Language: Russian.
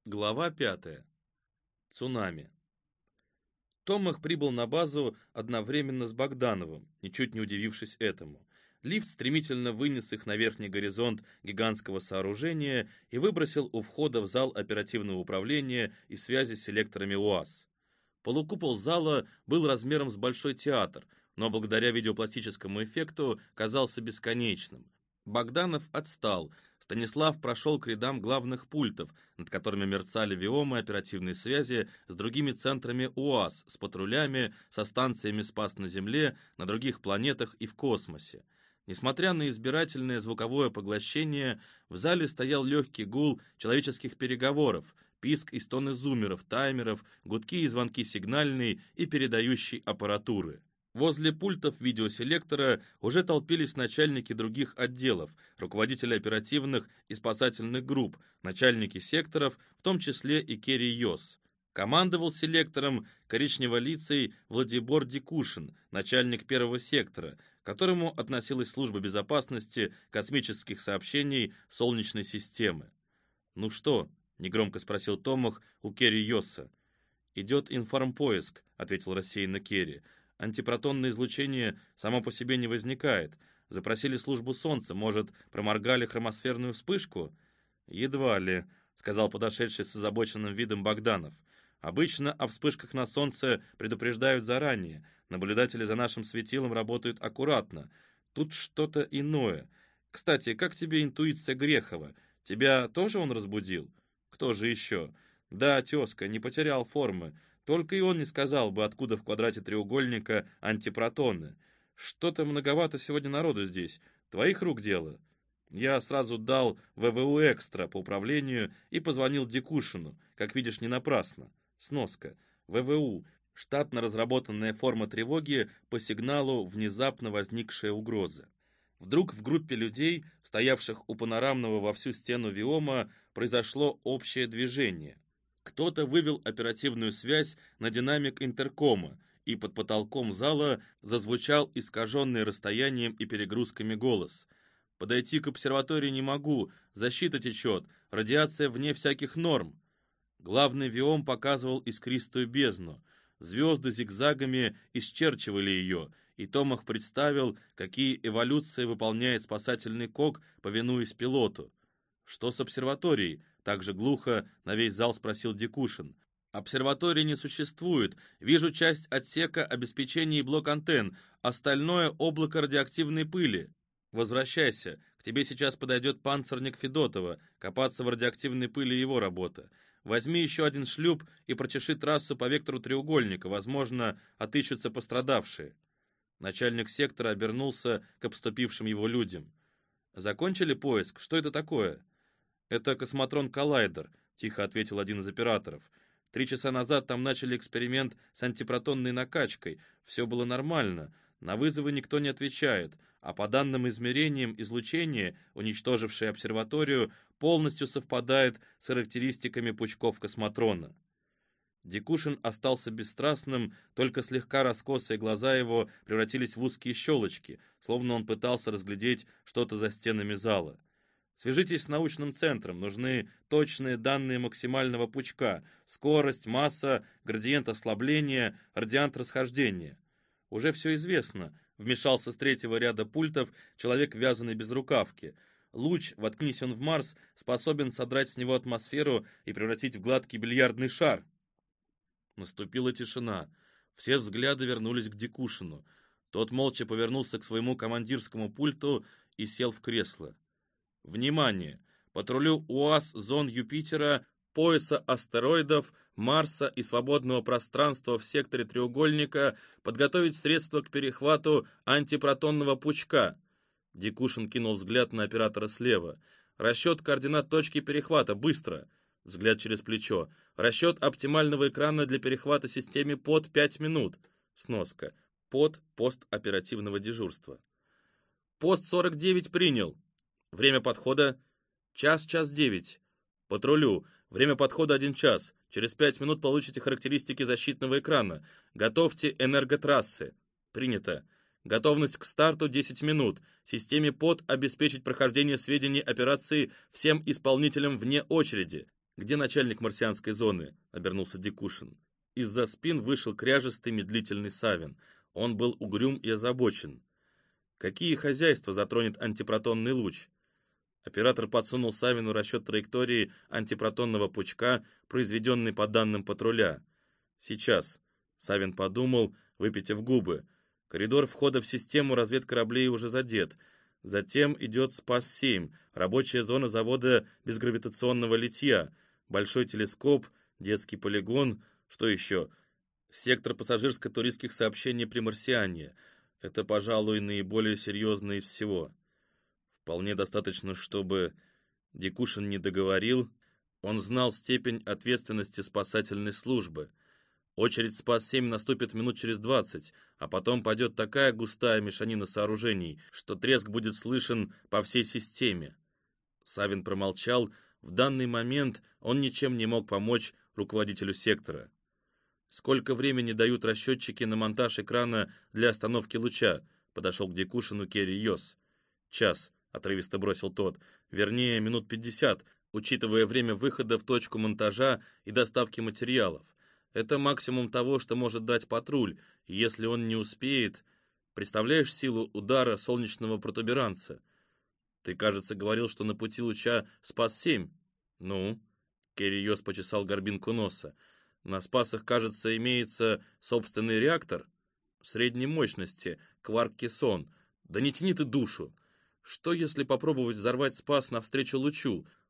Глава 5. Цунами. Томах прибыл на базу одновременно с Богдановым, ничуть не удивившись этому. Лифт стремительно вынес их на верхний горизонт гигантского сооружения и выбросил у входа в зал оперативного управления и связи с селекторами УАЗ. Полукупол зала был размером с большой театр, но благодаря видеопластическому эффекту казался бесконечным. Богданов отстал. Станислав прошел к рядам главных пультов, над которыми мерцали виомы оперативной связи с другими центрами УАЗ, с патрулями, со станциями «Спас на Земле», на других планетах и в космосе. Несмотря на избирательное звуковое поглощение, в зале стоял легкий гул человеческих переговоров, писк и стоны зуммеров, таймеров, гудки и звонки сигнальной и передающей аппаратуры. Возле пультов видеоселектора уже толпились начальники других отделов, руководители оперативных и спасательных групп, начальники секторов, в том числе и Керри Йос. Командовал селектором коричневолицый Владибор Дикушин, начальник первого сектора, к которому относилась служба безопасности космических сообщений Солнечной системы. «Ну что?» — негромко спросил Томах у Керри Йоса. «Идет информпоиск», — ответил рассеянно Керри. «Антипротонное излучение само по себе не возникает. Запросили службу Солнца, может, проморгали хромосферную вспышку?» «Едва ли», — сказал подошедший с озабоченным видом Богданов. «Обычно о вспышках на Солнце предупреждают заранее. Наблюдатели за нашим светилом работают аккуратно. Тут что-то иное. Кстати, как тебе интуиция Грехова? Тебя тоже он разбудил?» «Кто же еще?» «Да, тезка, не потерял формы. Только и он не сказал бы, откуда в квадрате треугольника антипротоны. Что-то многовато сегодня народу здесь. Твоих рук дело». Я сразу дал ВВУ экстра по управлению и позвонил Дикушину. Как видишь, не напрасно. Сноска. ВВУ. Штатно разработанная форма тревоги по сигналу внезапно возникшей угрозы. Вдруг в группе людей, стоявших у панорамного во всю стену виома, произошло общее движение. Кто-то вывел оперативную связь на динамик интеркома, и под потолком зала зазвучал искаженный расстоянием и перегрузками голос. «Подойти к обсерватории не могу, защита течет, радиация вне всяких норм». Главный виом показывал искристую бездну. Звезды зигзагами исчерчивали ее, и Томах представил, какие эволюции выполняет спасательный кок, повинуясь пилоту. «Что с обсерваторией?» — так же глухо на весь зал спросил Дикушин. «Обсерватории не существует. Вижу часть отсека обеспечения и блок антенн, остальное — облако радиоактивной пыли. Возвращайся, к тебе сейчас подойдет панцирник Федотова, копаться в радиоактивной пыли его работа. Возьми еще один шлюп и прочеши трассу по вектору треугольника, возможно, отыщутся пострадавшие». Начальник сектора обернулся к обступившим его людям. «Закончили поиск? Что это такое?» «Это космотрон-коллайдер», — тихо ответил один из операторов. 3 часа назад там начали эксперимент с антипротонной накачкой. Все было нормально. На вызовы никто не отвечает. А по данным измерениям излучение, уничтожившее обсерваторию, полностью совпадает с характеристиками пучков космотрона. Дикушин остался бесстрастным, только слегка раскосые глаза его превратились в узкие щелочки, словно он пытался разглядеть что-то за стенами зала. «Свяжитесь с научным центром, нужны точные данные максимального пучка, скорость, масса, градиент ослабления, радиант расхождения». «Уже все известно», — вмешался с 3-го ряда пультов человек в вязаной безрукавке. «Луч, воткнись он в Марс, способен содрать с него атмосферу и превратить в гладкий бильярдный шар». Наступила тишина. Все взгляды вернулись к Дикушину. Тот молча повернулся к своему командирскому пульту и сел в кресло. «Внимание! Патрулю УАЗ зон Юпитера, пояса астероидов, Марса и свободного пространства в секторе треугольника подготовить средства к перехвату антипротонного пучка». Дикушин кинул взгляд на оператора слева. «Расчет координат точки перехвата. Быстро!» Взгляд через плечо. «Расчет оптимального экрана для перехвата системе под 5 минут». Сноска. Под пост оперативного дежурства. «Пост 49 принял». Время подхода — час 9. Патрулю. Время подхода 1 час. Через 5 минут получите характеристики защитного экрана. Готовьте энерготрассы. Принято. Готовность к старту 10 минут. Системе ПОД обеспечить прохождение сведений операции всем исполнителям вне очереди. «Где начальник марсианской зоны?» — обернулся Дикушин. Из-за спин вышел кряжестый медлительный Савин. Он был угрюм и озабочен. «Какие хозяйства затронет антипротонный луч?» Оператор подсунул Савину расчет траектории антипротонного пучка, произведенный по данным патруля. «Сейчас». Савин подумал, выпитив губы. Коридор входа в систему разведкораблей уже задет. Затем идет Спас-7, рабочая зона завода безгравитационного литья, большой телескоп, детский полигон, что еще? Сектор пассажирско-туристских сообщений при Марсиане. Это, пожалуй, наиболее серьезно из всего. Вполне достаточно, чтобы... Дикушин не договорил. Он знал степень ответственности спасательной службы. Очередь Спас-7 наступит минут через 20, а потом пойдет такая густая мешанина сооружений, что треск будет слышен по всей системе. Савин промолчал. В данный момент он ничем не мог помочь руководителю сектора. «Сколько времени дают расчетчики на монтаж экрана для остановки луча?» — подошел к Дикушину Керри Йос. «Час», — отрывисто бросил тот. «Вернее, минут 50, учитывая время выхода в точку монтажа и доставки материалов. Это максимум того, что может дать патруль, и если он не успеет... Представляешь силу удара солнечного протуберанца? Ты, кажется, говорил, что на пути луча Спас-7. Ну?» Керри Йос почесал горбинку носа. «На Спасах, кажется, имеется собственный реактор средней мощности, кварк-кессон. Да не тяни ты душу! Что, если попробовать взорвать Спас навстречу лучу?